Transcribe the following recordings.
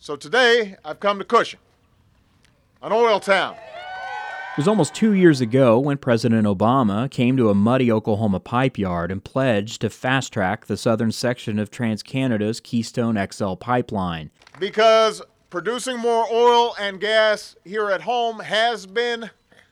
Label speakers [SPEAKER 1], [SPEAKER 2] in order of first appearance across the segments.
[SPEAKER 1] So today, I've come to Cushing, an oil town.
[SPEAKER 2] It was almost 2 years ago when President Obama came to a muddy Oklahoma pipe yard and pledged to fast-track the southern section of TransCanada's Keystone XL pipeline.
[SPEAKER 1] Because producing more oil and gas here at home has been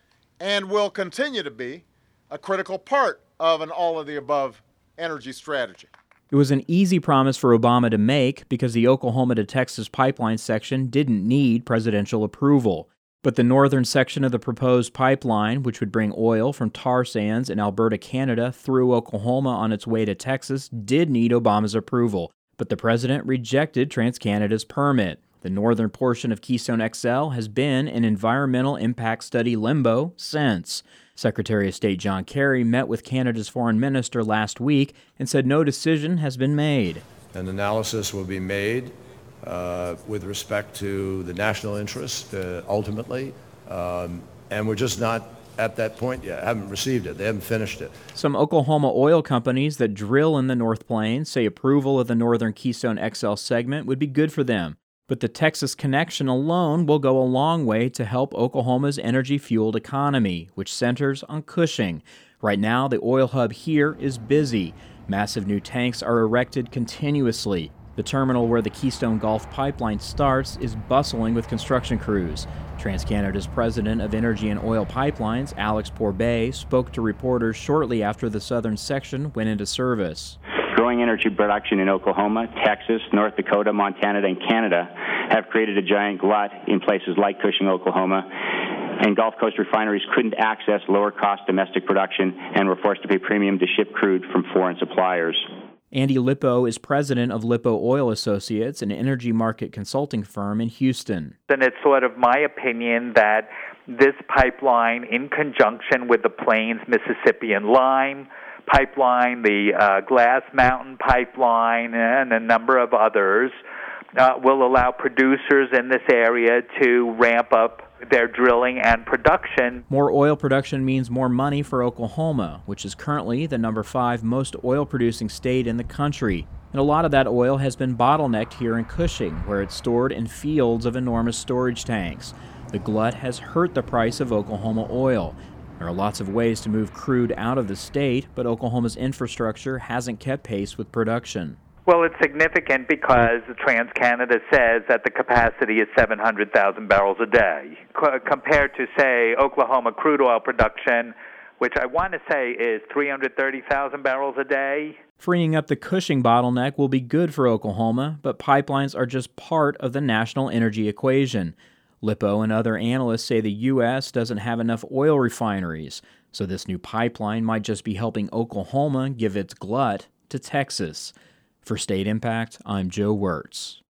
[SPEAKER 1] and will continue to be a critical part of an all-of-the-above energy strategy.
[SPEAKER 2] It was an easy promise for Obama to make because the Oklahoma to Texas pipeline section didn't need presidential approval. But the northern section of the proposed pipeline, which would bring oil from tar sands in Alberta, Canada, through Oklahoma on its way to Texas, did need Obama's approval. But the president rejected TransCanada's permit. The northern portion of Keystone XL has been in environmental impact study limbo since. Secretary of State John Kerry met with Canada's foreign minister last week and said no decision has been made.
[SPEAKER 3] An analysis will be made with respect to the national interest, ultimately, and we're just not at that point yet. Haven't received it. They haven't finished it.
[SPEAKER 2] Some Oklahoma oil companies that drill in the North Plains say approval of the northern Keystone XL segment would be good for them. But the Texas connection alone will go a long way to help Oklahoma's energy-fueled economy, which centers on Cushing. Right now, the oil hub here is busy. Massive new tanks are erected continuously. The terminal where the Keystone Gulf pipeline starts is bustling with construction crews. TransCanada's president of Energy and Oil Pipelines, Alex Pourbet, spoke to reporters shortly after the southern section went into service.
[SPEAKER 4] Growing energy production in Oklahoma, Texas, North Dakota, Montana, and Canada have created a giant glut in places like Cushing, Oklahoma, and Gulf Coast refineries couldn't access lower-cost domestic production and were forced to pay premium to ship crude from foreign suppliers.
[SPEAKER 2] Andy Lippo is president of Lippo Oil Associates, an energy market consulting firm in Houston.
[SPEAKER 5] And it's sort of my opinion that this pipeline, in conjunction with the Plains Mississippi and Lime pipeline, the Glass Mountain pipeline, and a number of others, will allow producers in this area to ramp up their drilling and production.
[SPEAKER 2] More oil production means more money for Oklahoma, which is currently the number 5 most oil-producing state in the country. And a lot of that oil has been bottlenecked here in Cushing, where it's stored in fields of enormous storage tanks. The glut has hurt the price of Oklahoma oil. There are lots of ways to move crude out of the state, but Oklahoma's infrastructure hasn't kept pace with production.
[SPEAKER 5] Well, it's significant because TransCanada says that the capacity is 700,000 barrels a day, compared to, say, Oklahoma crude oil production, which I want to say is 330,000 barrels a day.
[SPEAKER 2] Freeing up the Cushing bottleneck will be good for Oklahoma, but pipelines are just part of the national energy equation. Lippo and other analysts say the U.S. doesn't have enough oil refineries, so this new pipeline might just be helping Oklahoma give its glut to Texas. For State Impact, I'm Joe Wirtz.